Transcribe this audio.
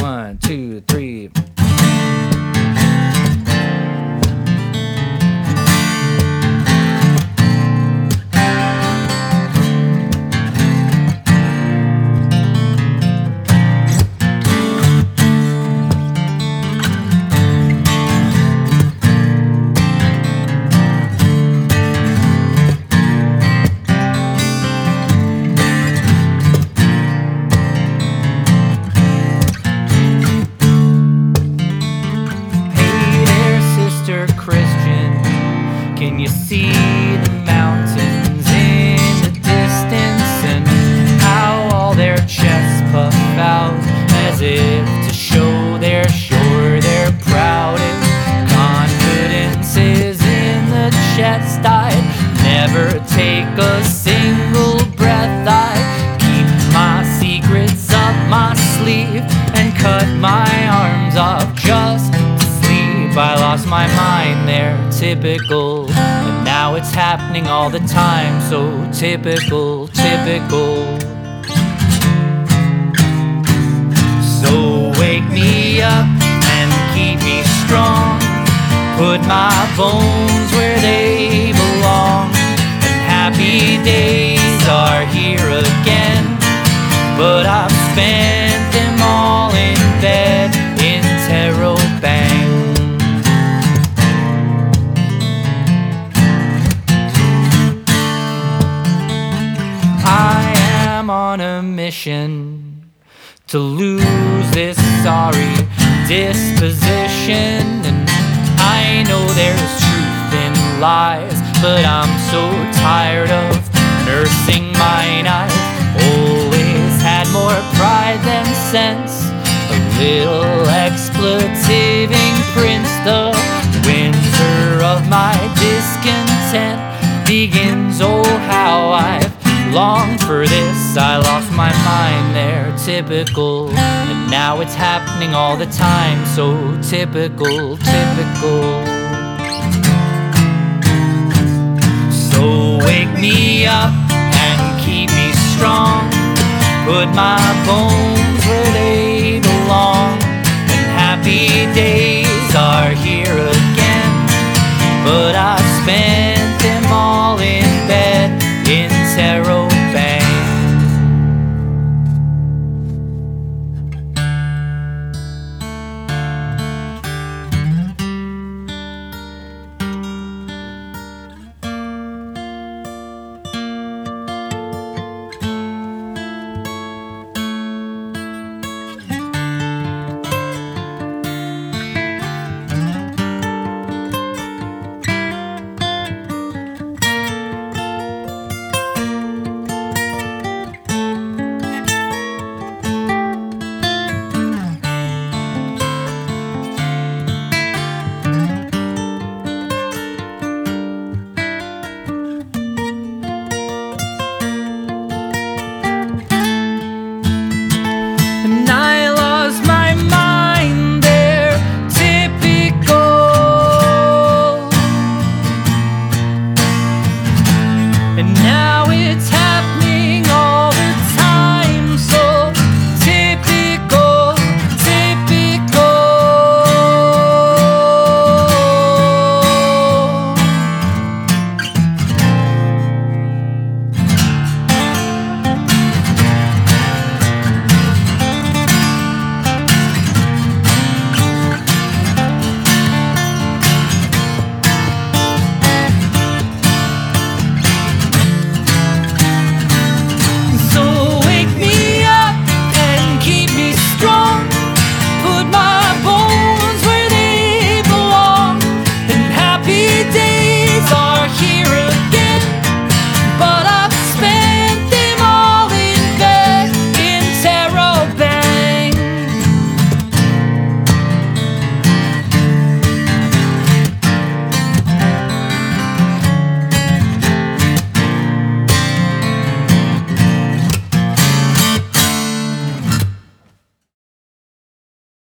1, 2, 3. Can you see the mountains in the distance, and how all their chests puff out as if to show they're sure they're proud? And confidence is in the chest. I never take a single breath. I keep my secrets up my sleeve and cut my arms off just to sleep. I lost my mind there, typical, but now it's happening all the time. So typical, typical. So wake me up and keep me strong, put my bones where they belong. And happy days are here again, but I've spent them all in bed in Terrobang. I am on a mission to lose this sorry disposition, and I know there's truth in lies, but I'm so tired of nursing mine. I've always had more pride than sense, a little expletiving prince. The winter of my discontent begins. Oh, how I've longed for this. I lost my mind there, typical, and now it's happening all the time. So typical, typical. So wake me up and keep me strong, put my bones where they